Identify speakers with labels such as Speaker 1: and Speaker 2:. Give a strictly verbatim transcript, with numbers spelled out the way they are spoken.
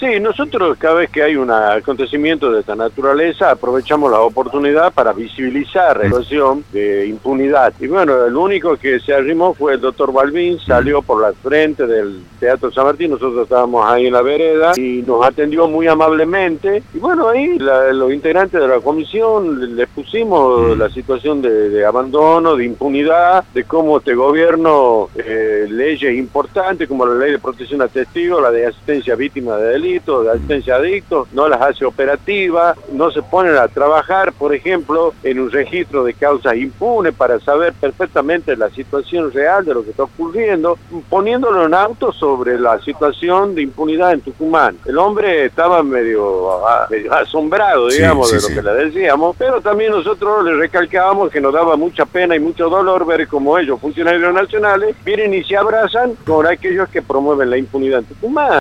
Speaker 1: Sí, nosotros cada vez que hay un acontecimiento de esta naturaleza aprovechamos la oportunidad para visibilizar la situación de impunidad. Y bueno, el único que se arrimó fue el doctor Balbín, salió por la frente del Teatro San Martín, nosotros estábamos ahí en la vereda y nos atendió muy amablemente. Y bueno, ahí la, los integrantes de la comisión les pusimos la situación de, de abandono, de impunidad, de cómo este gobierno, eh, leyes importantes como la ley de protección a testigos, la de asistencia a víctimas de delitos, de asistencia a adictos, no las hace operativas, no se ponen a trabajar, por ejemplo, en un registro de causas impunes para saber perfectamente la situación real de lo que está ocurriendo, poniéndolo en auto sobre la situación de impunidad en Tucumán. El hombre estaba medio, medio asombrado, digamos, sí, sí, de lo sí. que le decíamos, pero también nosotros le recalcábamos que nos daba mucha pena y mucho dolor ver cómo ellos, funcionarios nacionales, vienen y se abrazan con aquellos que promueven la impunidad en Tucumán.